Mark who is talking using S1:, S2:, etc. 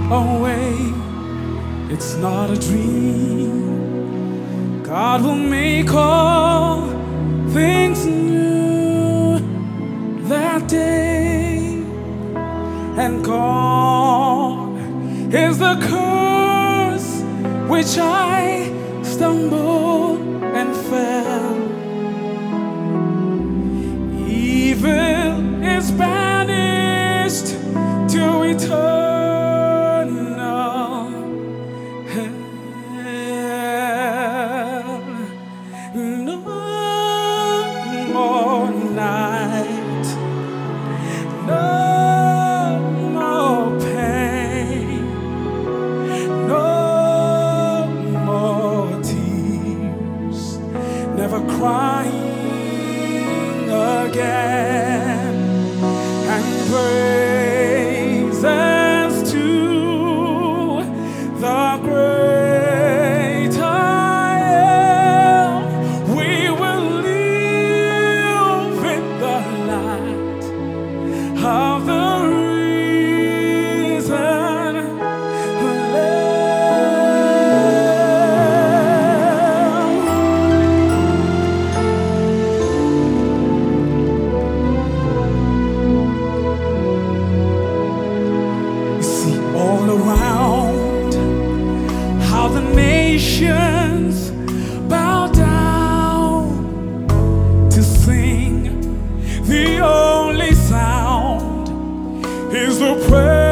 S1: away. It's not a dream. God will make all things new that day, and gone is the curse which I stumbled and fell. Evil is banished to eternal hell. No more night, no more pain, no more tears, never crying again, and praises to the great I am. We will live in the light of the risen Lamb. See all around how the nations bow down to sing. The only sound is the praise